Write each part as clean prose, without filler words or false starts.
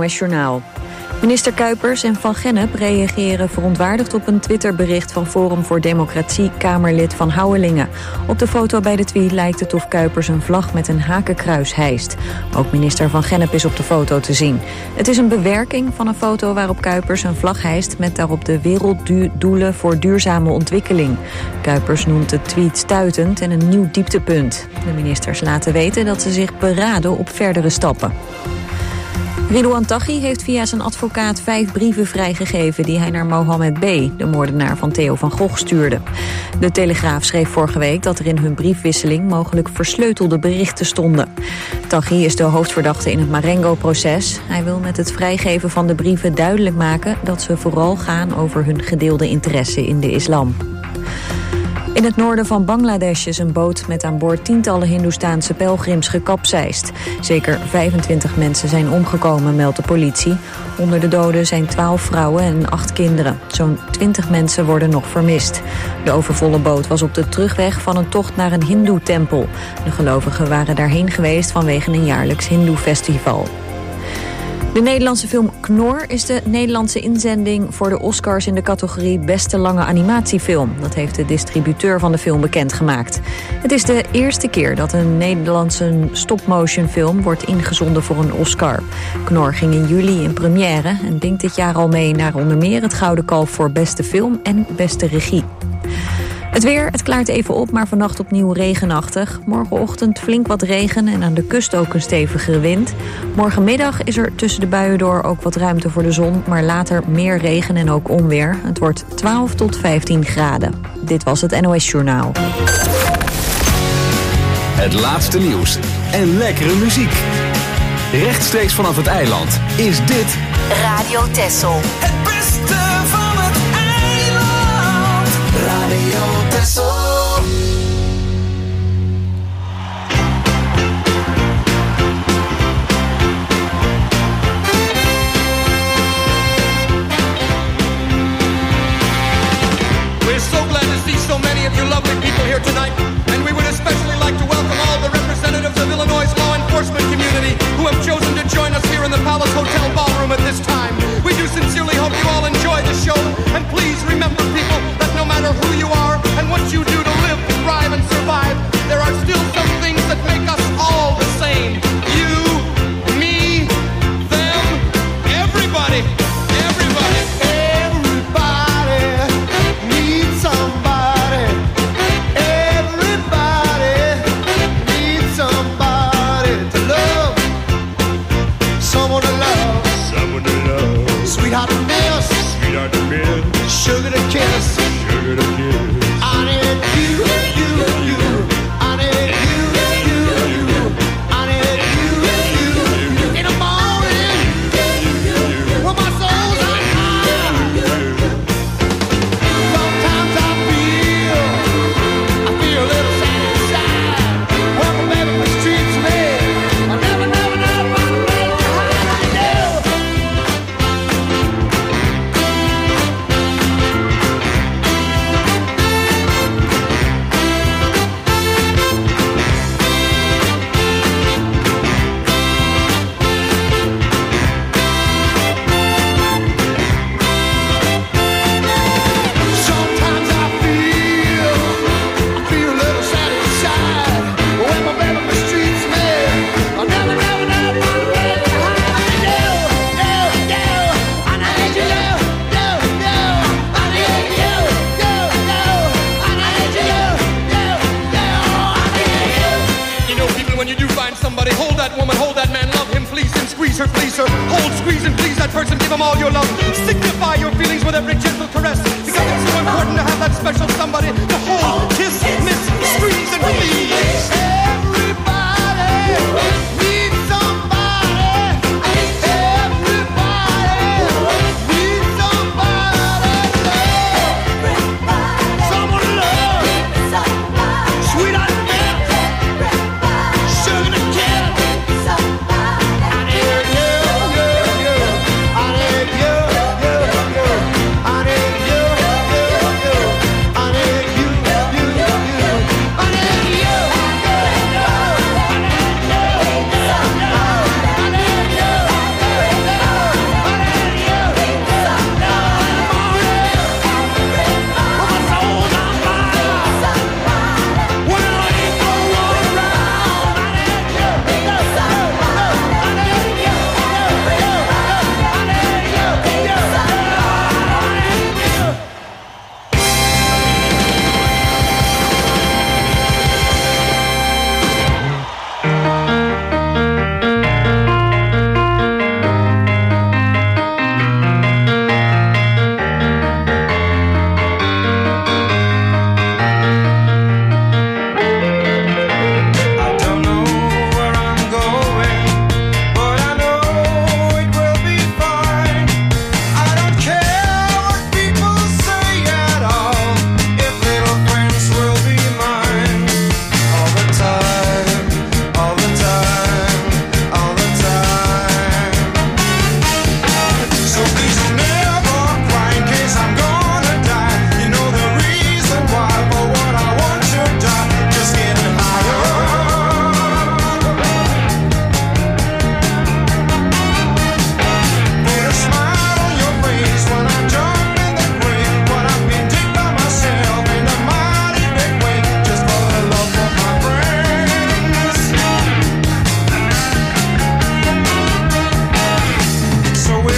NOS Journaal. Minister Kuipers en Van Gennep reageren verontwaardigd op een Twitterbericht van Forum voor Democratie Kamerlid Van Houwelingen. Op de foto bij de tweet lijkt het of Kuipers een vlag met een hakenkruis hijst. Ook minister Van Gennep is op de foto te zien. Het is een bewerking van een foto waarop Kuipers een vlag hijst met daarop de werelddoelen voor duurzame ontwikkeling. Kuipers noemt de tweet stuitend en een nieuw dieptepunt. De ministers laten weten dat ze zich beraden op verdere stappen. Ridouan Taghi heeft via zijn advocaat 5 brieven vrijgegeven die hij naar Mohammed B., de moordenaar van Theo van Gogh, stuurde. De Telegraaf schreef vorige week dat er in hun briefwisseling mogelijk versleutelde berichten stonden. Taghi is de hoofdverdachte in het Marengo-proces. Hij wil met het vrijgeven van de brieven duidelijk maken dat ze vooral gaan over hun gedeelde interesse in de islam. In het noorden van Bangladesh is een boot met aan boord tientallen Hindoestaanse pelgrims gekapseist. Zeker 25 mensen zijn omgekomen, meldt de politie. Onder de doden zijn 12 vrouwen en 8 kinderen. Zo'n 20 mensen worden nog vermist. De overvolle boot was op de terugweg van een tocht naar een hindoe-tempel. De gelovigen waren daarheen geweest vanwege een jaarlijks hindoe-festival. De Nederlandse film Knor is de Nederlandse inzending voor de Oscars in de categorie Beste Lange Animatiefilm. Dat heeft de distributeur van de film bekendgemaakt. Het is de eerste keer dat een Nederlandse stop-motion film wordt ingezonden voor een Oscar. Knor ging in juli in première en dingt dit jaar al mee naar onder meer het Gouden Kalf voor Beste Film en Beste Regie. Het weer, het klaart even op, maar vannacht opnieuw regenachtig. Morgenochtend flink wat regen en aan de kust ook een stevige wind. Morgenmiddag is er tussen de buien door ook wat ruimte voor de zon, maar later meer regen en ook onweer. Het wordt 12 tot 15 graden. Dit was het NOS Journaal. Het laatste nieuws en lekkere muziek. Rechtstreeks vanaf het eiland is dit Radio Texel. Het beste van het eiland. Radio Texel. We're so glad to see so many of you lovely people here tonight. And we would especially like to welcome all the representatives of Illinois' law enforcement community who have chosen to join us here in the Palace Hotel Ballroom at this time. We do sincerely hope you all enjoy the show. And please remember, people, that no matter who you are and what you do to live, thrive, and survive, there are still some things that make us all the same. You, me, them, everybody. Everybody. Everybody needs somebody. Everybody needs somebody to love. Someone to love. Someone to love. Sweetheart to miss. Sweetheart to miss. Sugar to kiss. Sugar to kiss. I need you, you, you. I need you, you, you. I need you, you, you. In the morning, when my soul's on fire. Sometimes I feel a little sad inside. When my baby mistreats me, I never want to make it hide. Sometimes I feel a little sad inside. When my baby mistreats me, I never want to make it hide. I need you, I need you, I need you, I need you. You know, people, when you do find somebody, hold that woman, hold that man, love him, please, and squeeze her, please her. Hold, squeeze, and please that person, give him all your love. Signify your feelings with every gentle caress, because it's so important to have that special somebody to hold, kiss, miss, squeeze, and release. Everybody needs somebody. Everybody needs somebody to love. Someone to love. Sweetheart to miss. Sugar to kiss. I need you, you. I need you, you. I need you, you. I need you, you.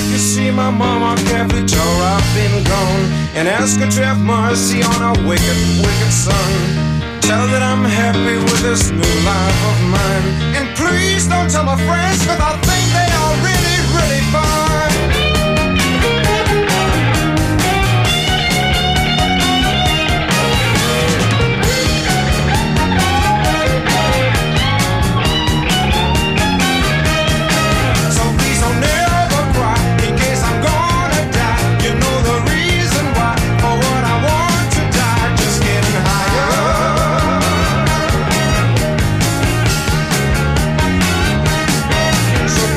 if you see my mama, carefully tell her I've been gone, and ask her to have mercy on our wicked, wicked son. Tell her that I'm happy with this new life of mine, and please don't tell my friends, 'cause I think they are really, really fine. So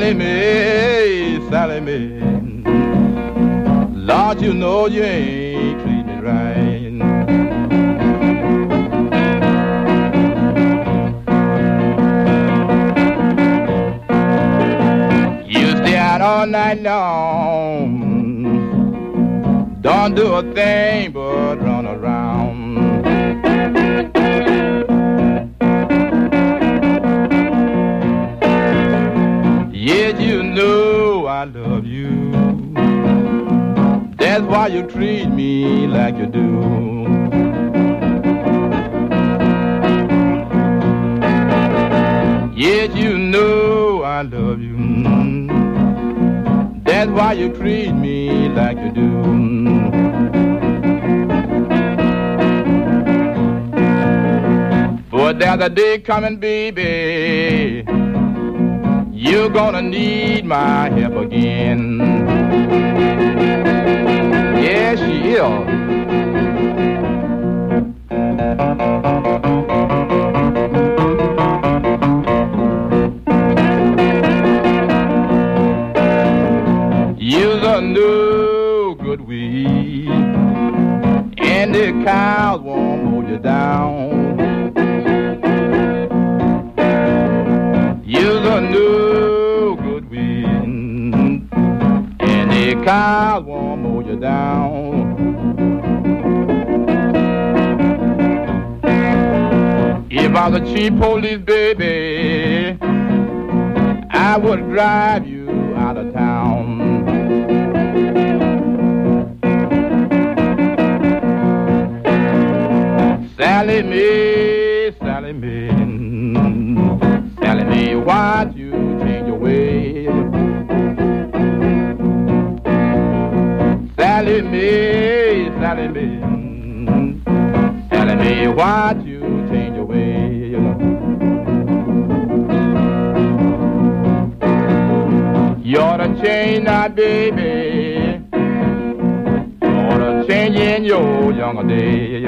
Sally Mae, Sally Mae, Lord, you know you ain't treat me right. You stay out all night long, don't do a thing but run around. Yet you know I love you, that's why you treat me like you do. Yet you know I love you, that's why you treat me like you do. But there's a day coming, baby, you're gonna need my help again. Yes, she is. You're a no good weed, and the cows won't mow you down. You're a no good wind, and the cows won't mow you down. If I was a cheap police baby, I would drive you out of town. Sally Mae, Sally Mae, Sally Mae, why'd you change your ways? Sally Mae, Sally Mae, Sally Mae, why'd you change your ways? You ought to change now, baby. You ought to change in your younger days.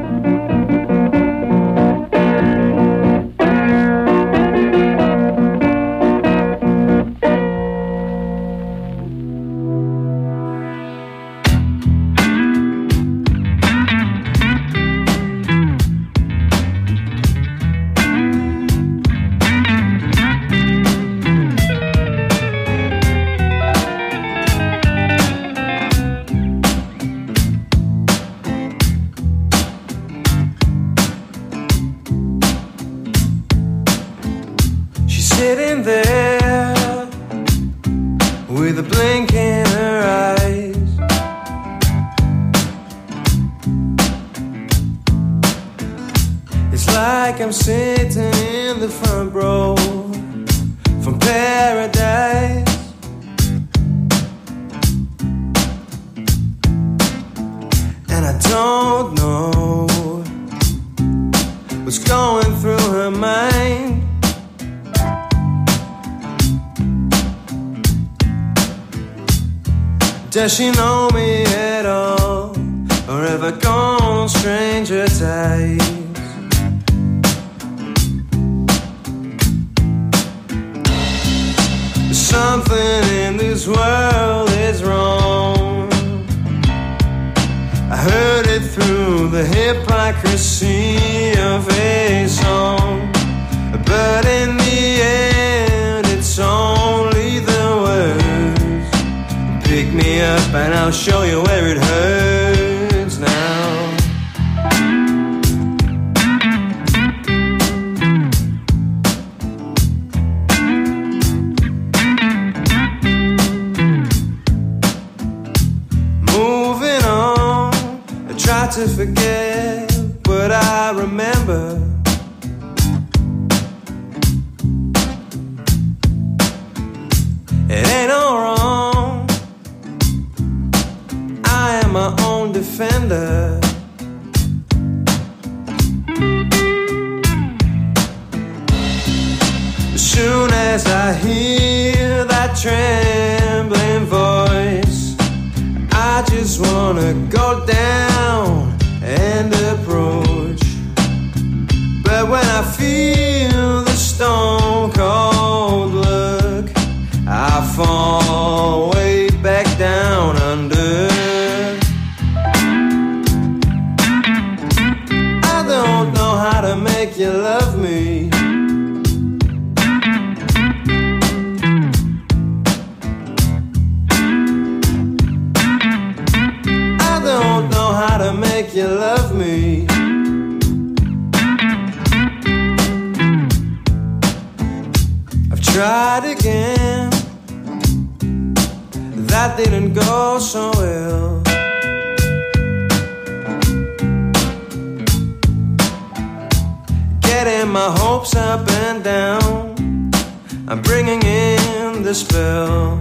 Does she know me at all, or have I gone stranger tides? Something in this world is wrong. I heard it through the hypocrisy of a song, but in the end it's only the words. Pick me up and I'll show you where it hurts now. Moving on, I try to forget what I remember. It ain't all wrong, my own defender. As soon as I hear that trembling voice, I just wanna go down and approach. But when I feel the stone cold look, tried again. That didn't go so well. Getting my hopes up and down, I'm bringing in the spell.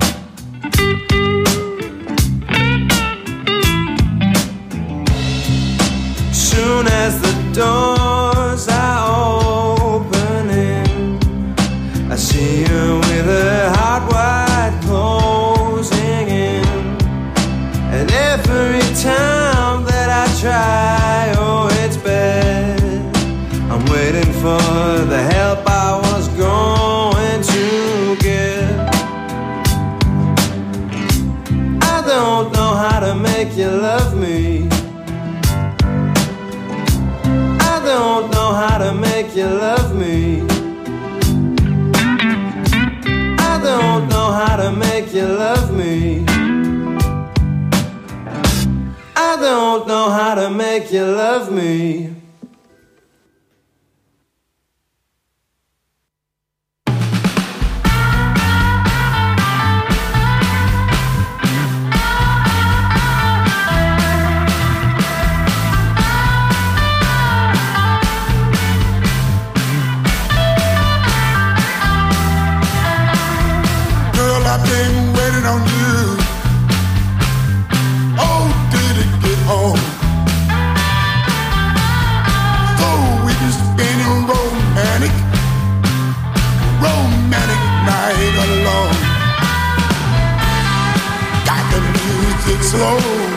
Soon as the doors are opening, I see you with a heart wide closing in. And every time that I try, oh, it's bad. I'm waiting for the help I was going to get. I don't know how to make you love me. I don't know how to make you love me. I don't know how to make you love me. I don't know how to make you love me. I've been waiting on you. Oh, did it get home? So we can spend a romantic night alone. Got the music slow,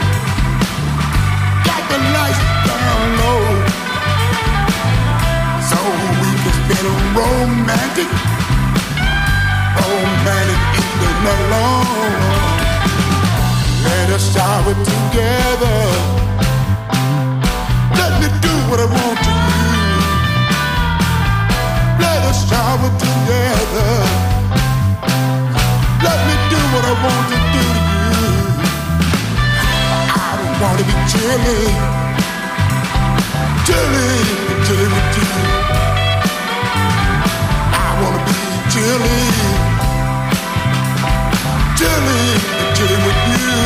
got the lights down low. So we can spend a romantic evening alone. Let us shower together. Let me do what I want to you. Let us shower together. Let me do what I want to do to you. I don't want to be chilly with you. I want to be chilly with you.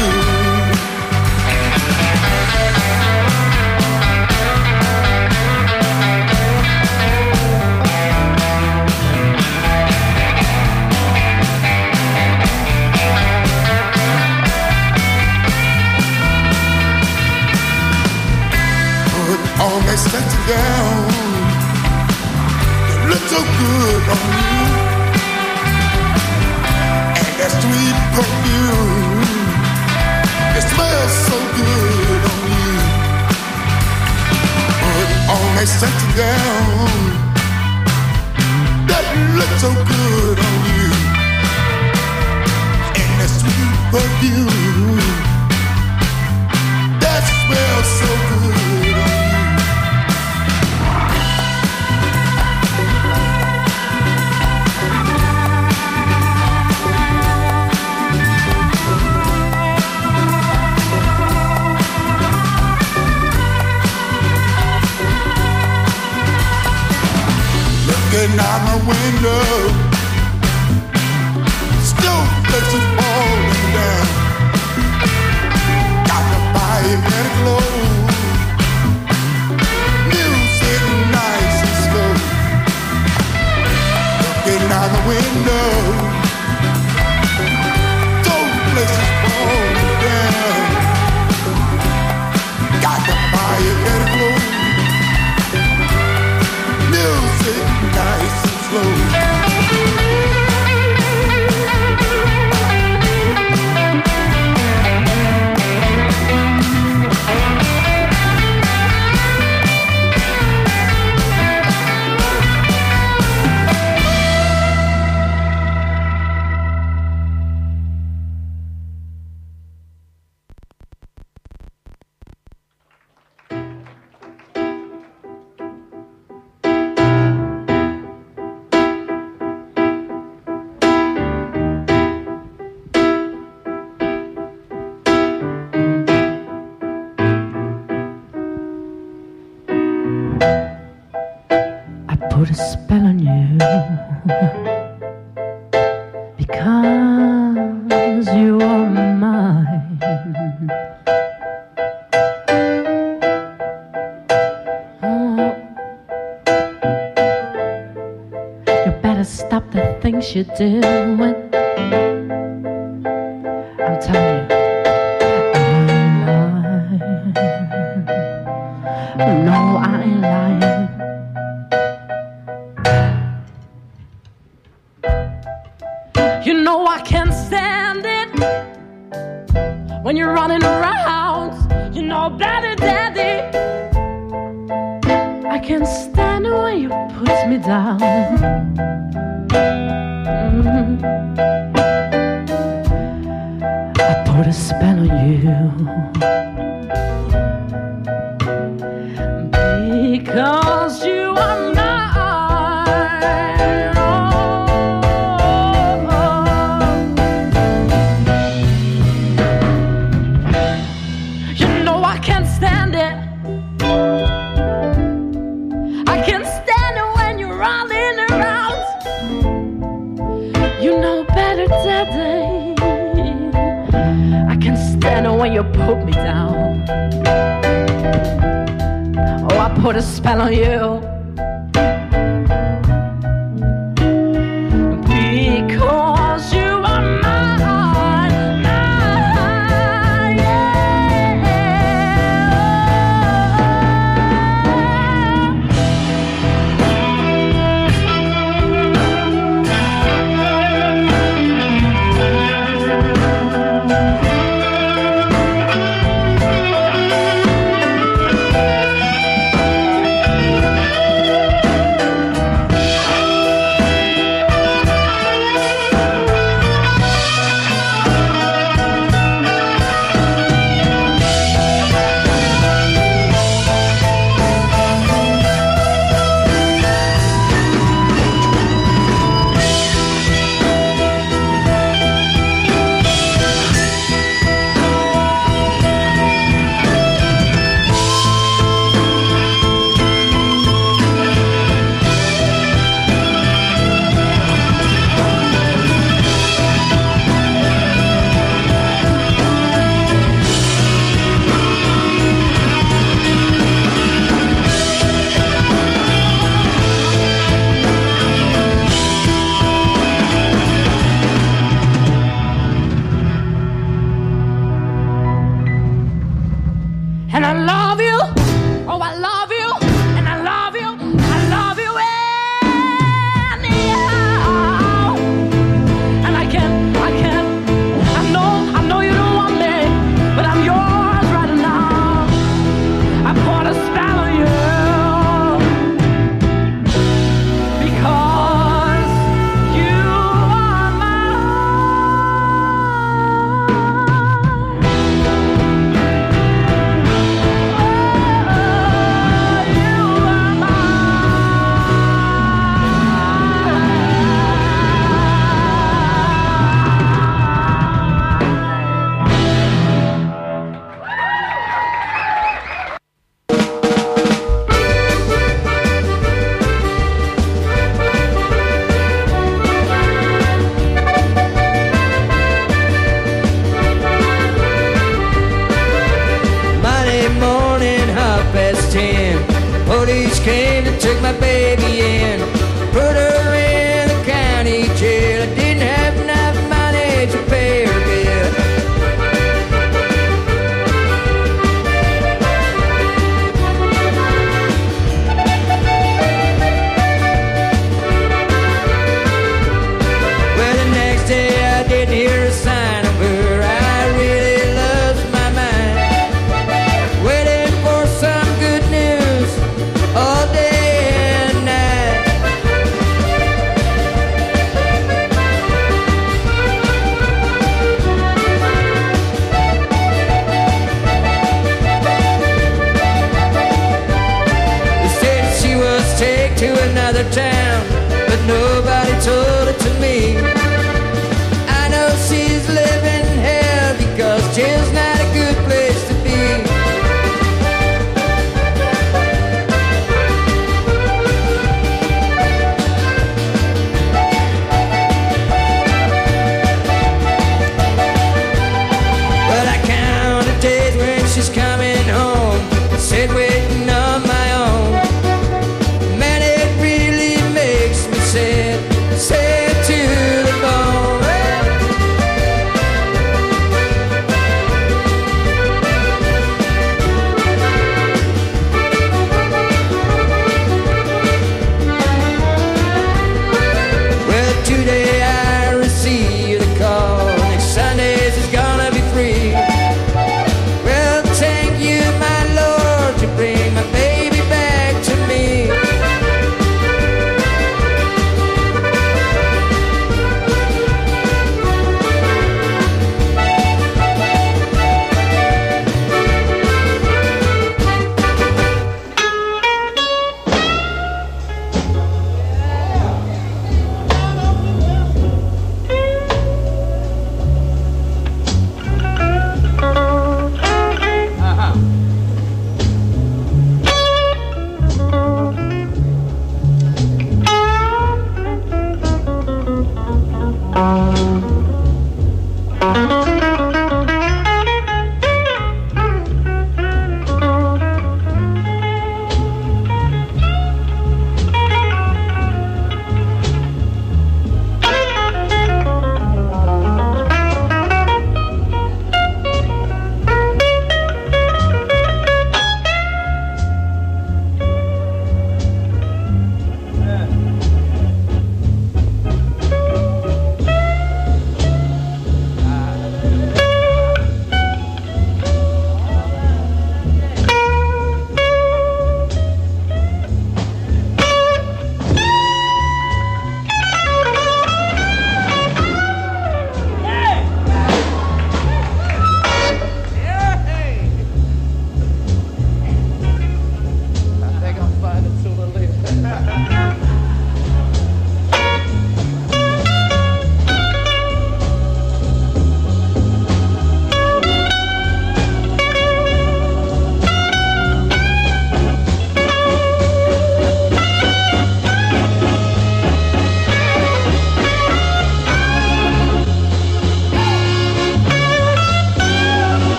Put all my sexy down. You look so good on you. That sweet perfume, it smells so good on you. Put all my sexy down. That looks so good on you. And that sweet perfume, that smells so good on you. Looking out my window, still places falling down. Got the fire and it glow. Music nice and slow. Looking out the window, those places falling down. Got the fire and it glow. Music nice and slow. because you are mine. Oh, you better stop the things you're doing. I'm telling you, I'm lying. No, I ain't lying. You know I can't stand it when you're running around. You know better, Daddy. I can't stand it when you put me down. I put a spell on you because you are mine. When you put me down, oh, I put a spell on you because you are mine, mine, yeah.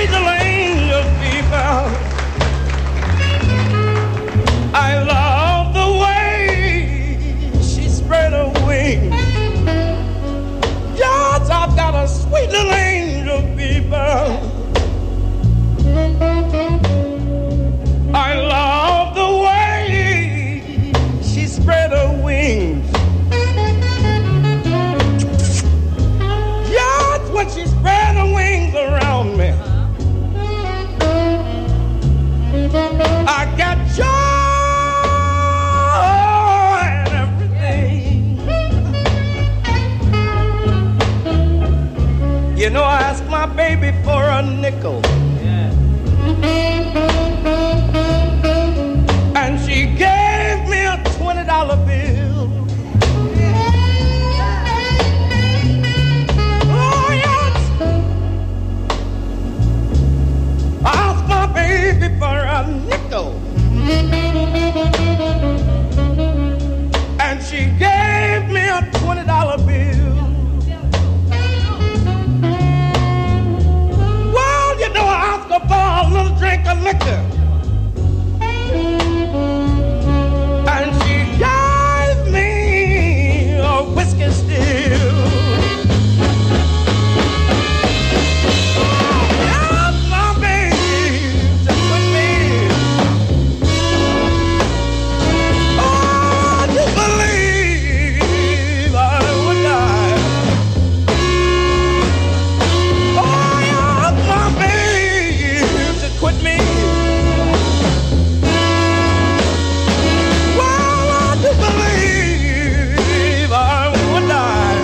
sweet little angel fever. I love the way she spread her wings. Yes, I've got a sweet little angel fever. I love the way she spread her wings. Yes, when she spread her wings around me, I got joy and everything. You know, I asked my baby for a nickel. And she gave me a $20 bill. Oh, yes. I asked my baby for a nickel. And she gave me a $20 bill. Well, you know, I asked her for a little drink of liquor. And she gave me a whiskey still. Yes, my baby, just with me. Oh, you believe I would die. Oh, yes, my baby, just quit me. Believe I would die.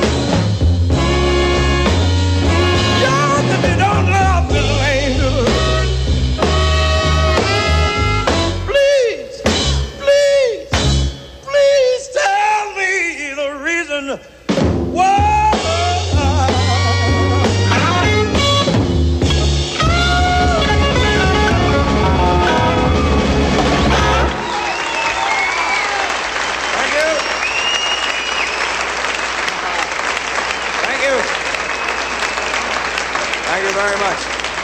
Just if you don't love me, angel, please, please, please tell me the reason why. Thank you very much.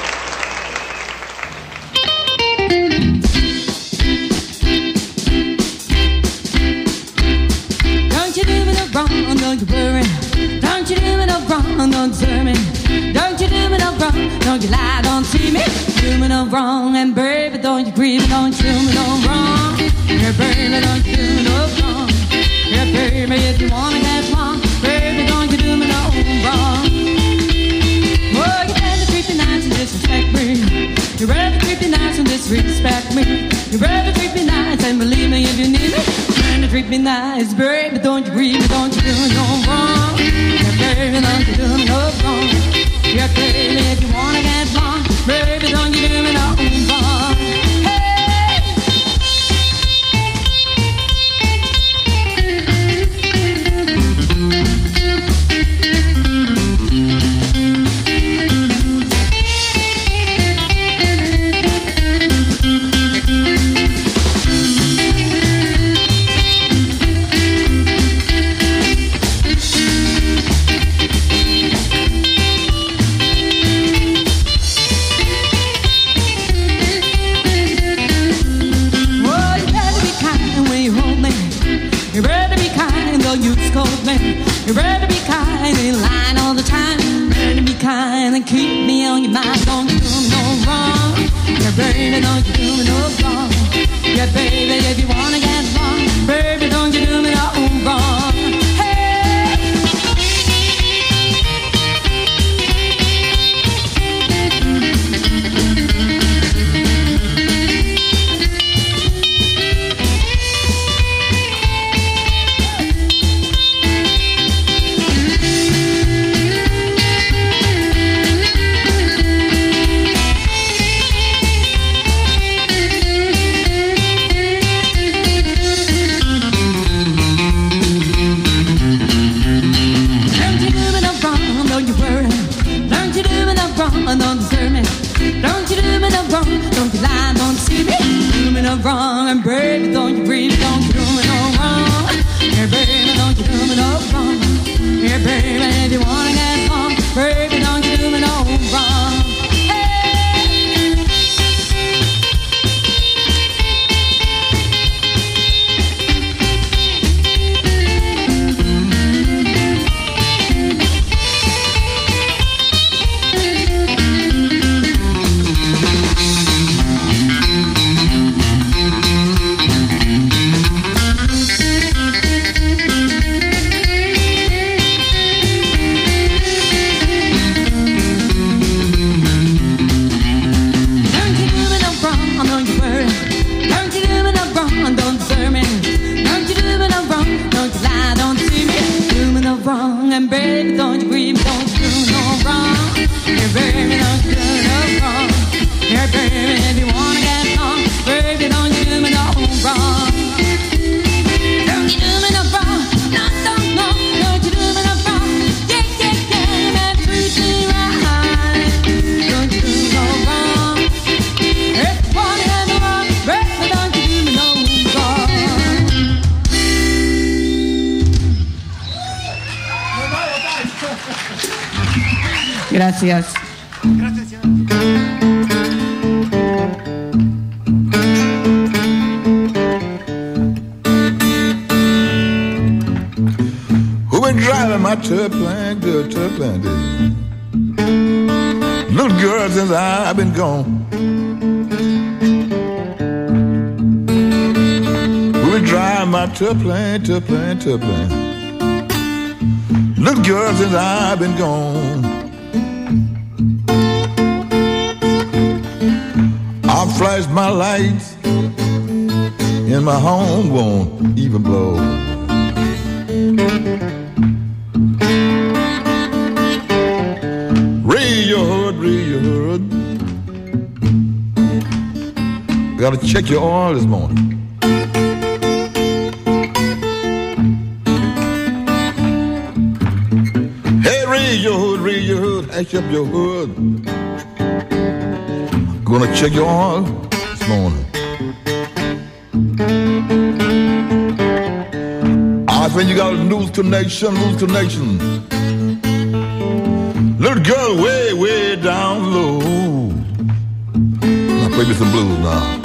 Don't you do me no wrong, don't you worry. Don't you do me no wrong, don't deserve me. Don't you do me no wrong, don't you lie, don't see me. Do me no wrong, and baby, don't you grieve, don't you do me no wrong. Yeah, baby, don't you do me no wrong. Yeah, baby, if you wanna get wrong, baby, don't you do me no wrong. Oh, you better treat me nice and disrespect me. You better treat me nice and disrespect me. You better treat me nice and believe me if you need me. You better treat me nice, baby, don't you grieve me, don't you do me no wrong. Yeah, baby, don't you do me no wrong. Yeah, baby, if you wanna get wrong, baby, don't you do me no wrong. You better be kind and lying all the time. Better be kind and keep me on your mind. Don't you do me no wrong. Yeah, baby, don't you do me no wrong. Yeah, baby, if you wanna get wrong, baby, don't you do me no wrong. Don't deserve me. Don't you do me no wrong. Don't you lie, don't see me. Do me no wrong. And baby, don't you breathe. Don't you do me no wrong. Yeah, baby, don't you do me no wrong. Yeah, baby, if you wanna get wrong, baby, don't you do me no wrong. Hey. baby, don't you grieve, don't you do no wrong. Yeah, baby, don't you do no wrong. Yeah, baby, if you wanna get on, baby, don't you do me no wrong. Don't you do me no wrong, no, no, no. Don't you do me no wrong, yeah, yeah, yeah, man, treat me right. Don't you do no wrong. If you wanna get on, baby, don't you do me no wrong. Gracias. Who been driving my turbine, good turbine? Little girl, since I've been gone. Who been driving my turbine? Little girl, since I've been gone. I flash my lights and my home won't even blow. Raise your hood. Gotta check your oil this morning. Hey, raise your hood, ash up your hood. Gonna check your oil this morning. I think you got a news connection. Little girl way down low. Now play me some blues now.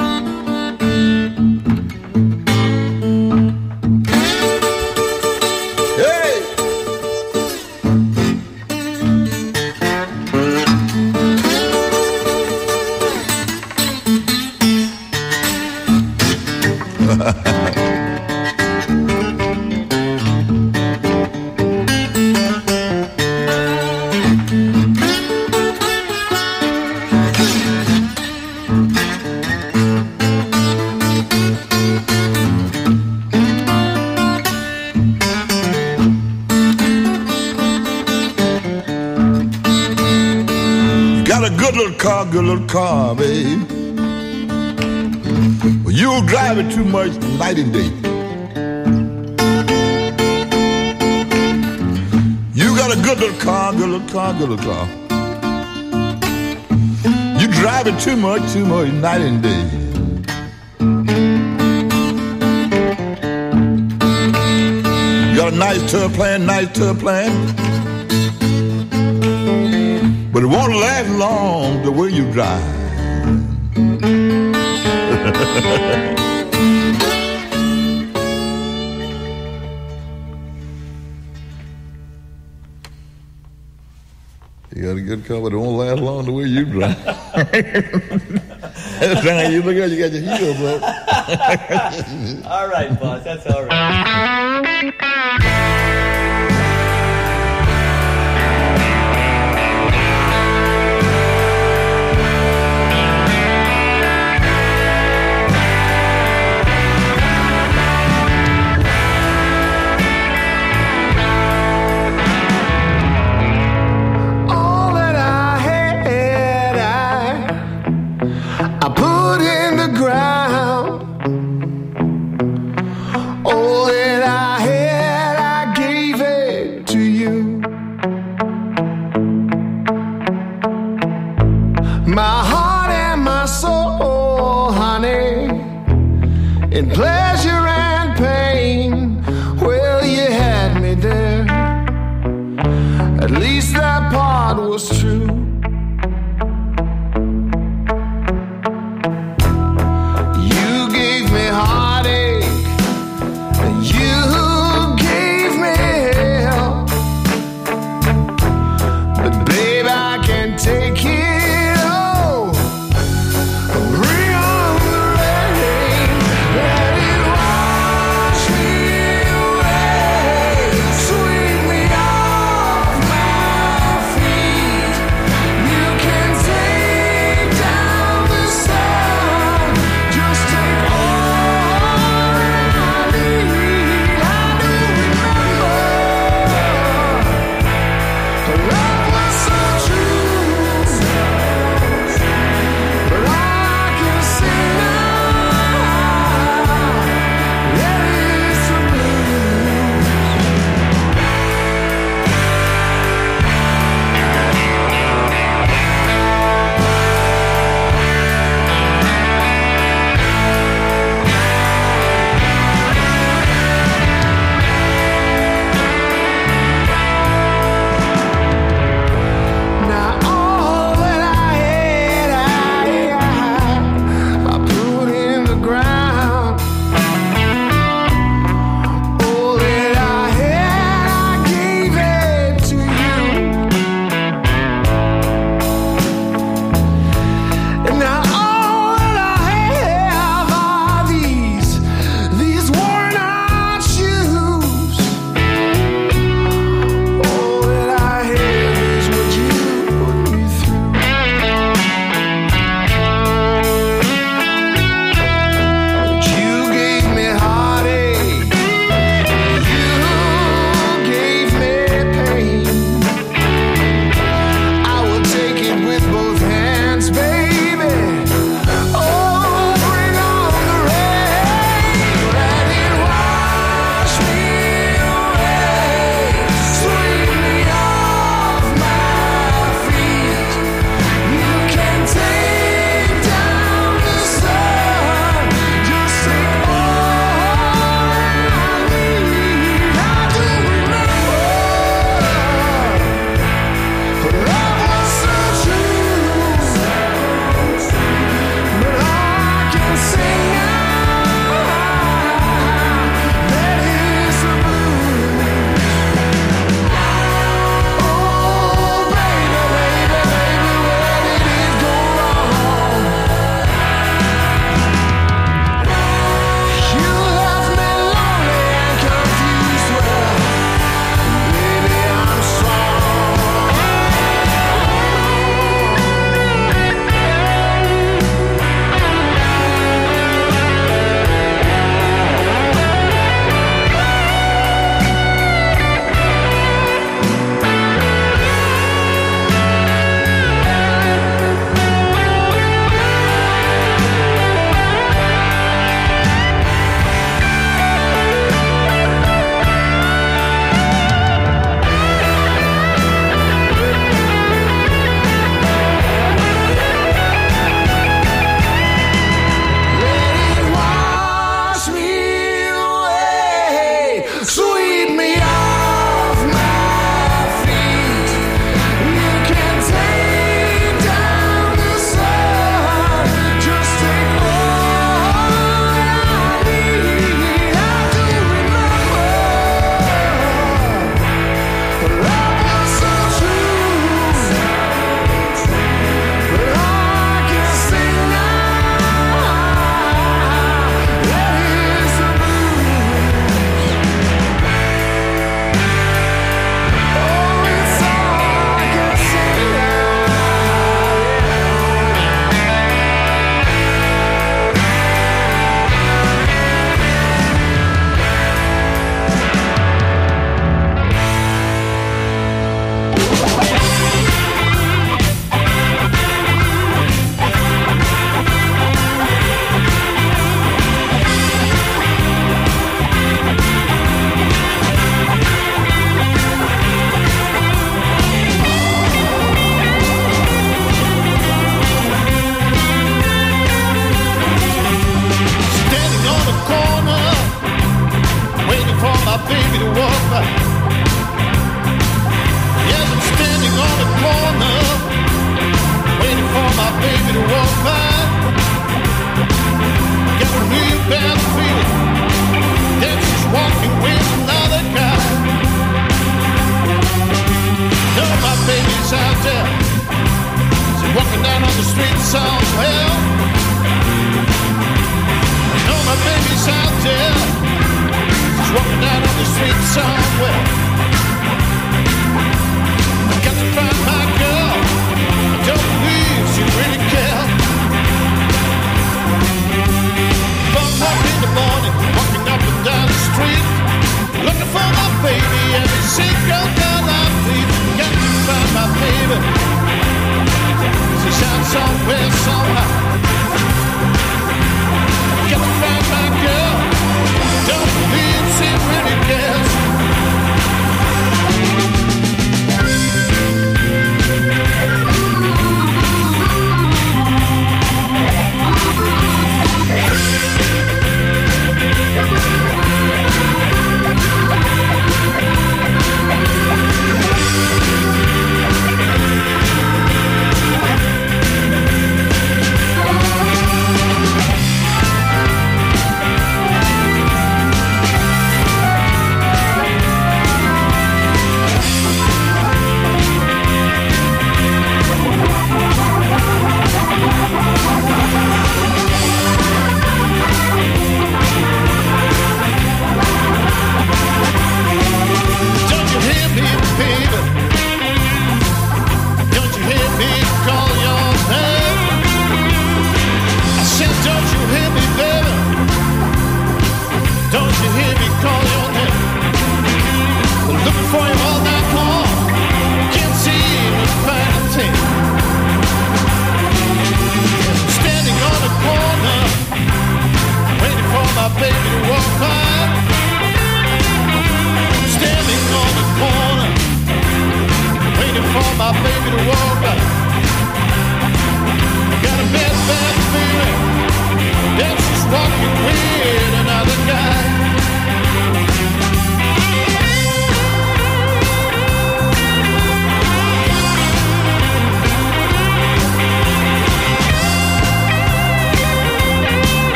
Good little car, babe. Well, you drive it too much night and day. You got a good little car. You drive it too much night and day. You got a nice tub plan. But it won't last long the way you drive. You got a good car, but it won't last long the way you drive. That's how you look at, you got your heels up. All right, boss, that's all right.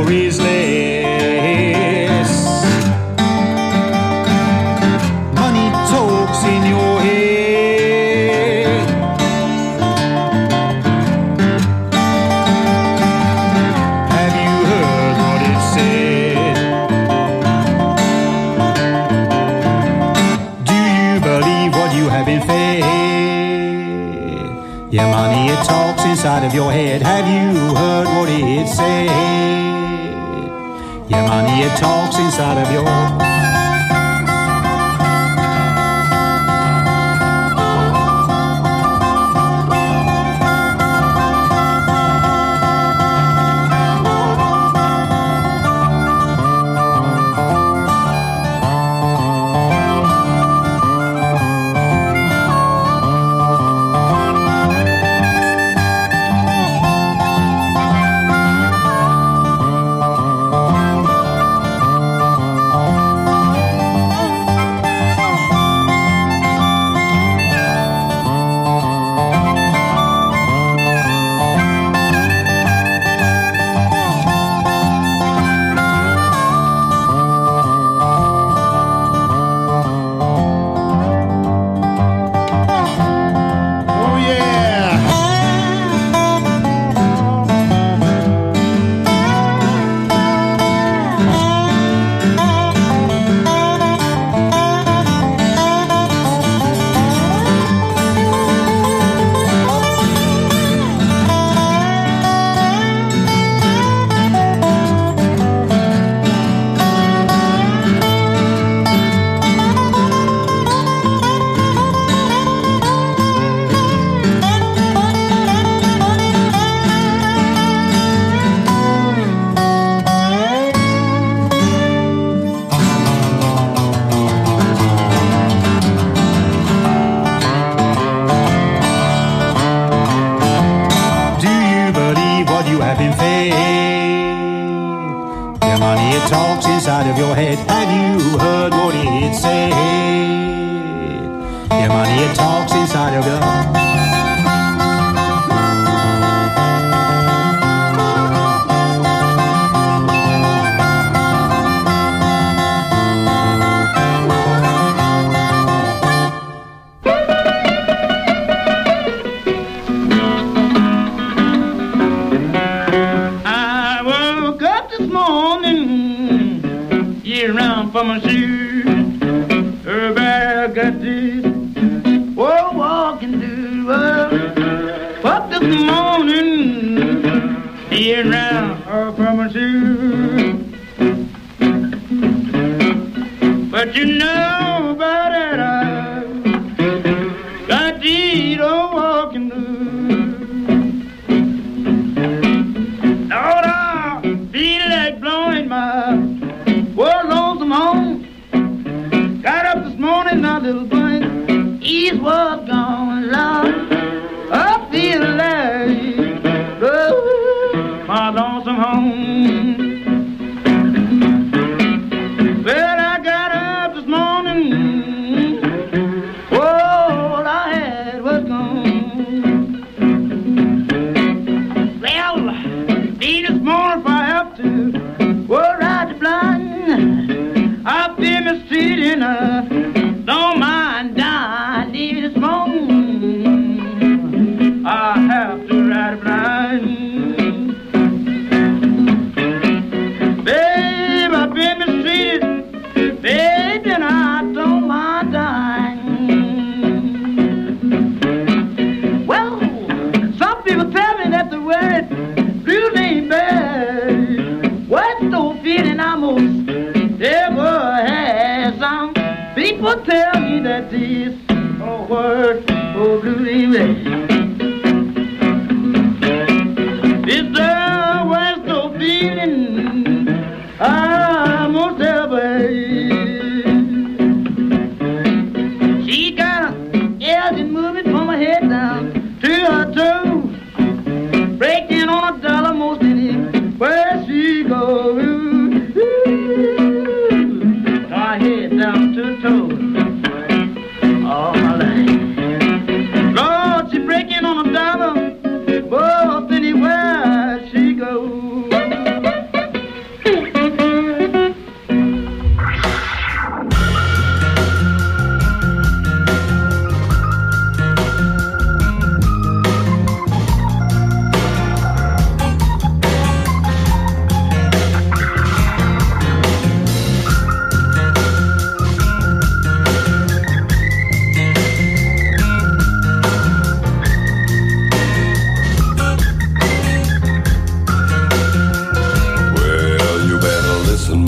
is less. Money talks in your head. Have you heard what it said? Do you believe what you have been fed? Yeah, money, it talks inside of your head. Have you heard what it said? Yeah, money, it talks inside of your head.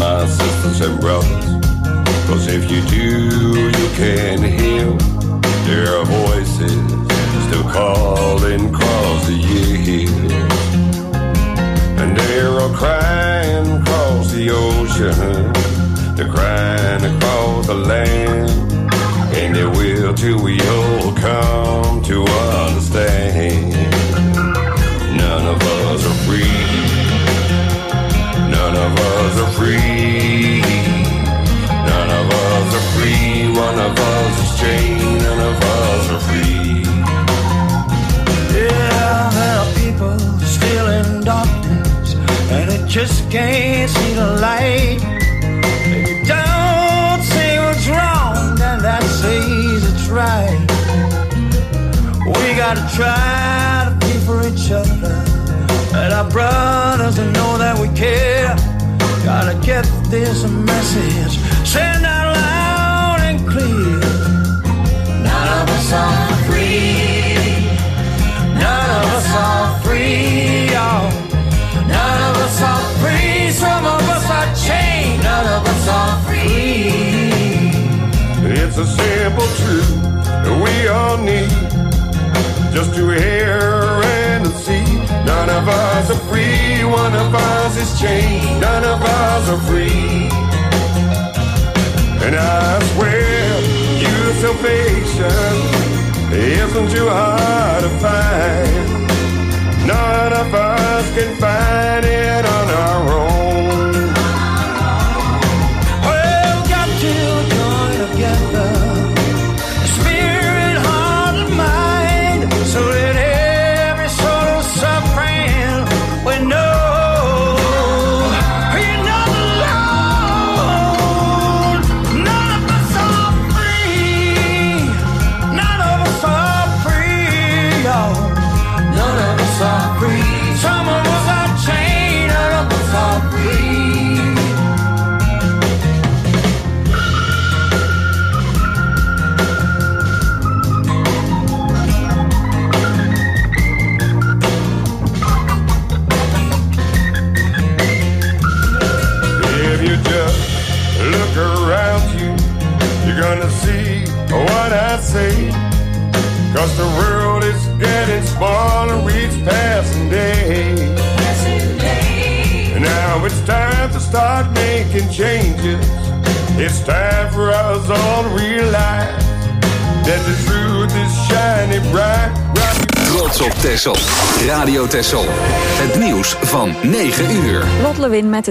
my sisters and brothers. 'Cause if you do, you can hear their voices still calling across the years. And they're all crying across the ocean, they're crying across the land. And they will till we all come to understand. None of us are free. None of us are free. None of us are free. One of us is chained. None of us are free. Yeah, there are people still in darkness, and it just can't see the light. If you don't see what's wrong, then that says it's right. We gotta try to be for each other, and our brothers to know that we care. Gotta get this message sent out loud and clear. None of us are free. None of us are free. Oh. None of us are free. Some of us are chained. None of us are free. It's a simple truth that we all need, just to hear and to see. None of us are free. One of us is chained. None of us are free. And I swear your salvation isn't too hard to find. None of us can find it on our own. We've got to join together, spirit, heart, and mind, so that every soul is suffering we know we're not alone. None of us are free. None of us are free. Oh. None of us are free. Some of us are chained. None of us are free. If you just look around you, you're gonna see what I say. 'Cause the world is getting smaller each passing day. Now it's time to start making changes. It's time for us all to realize that the truth is shining bright. Trots op Texel. Radio Texel. Het nieuws van 9 uur. Lot Lewin met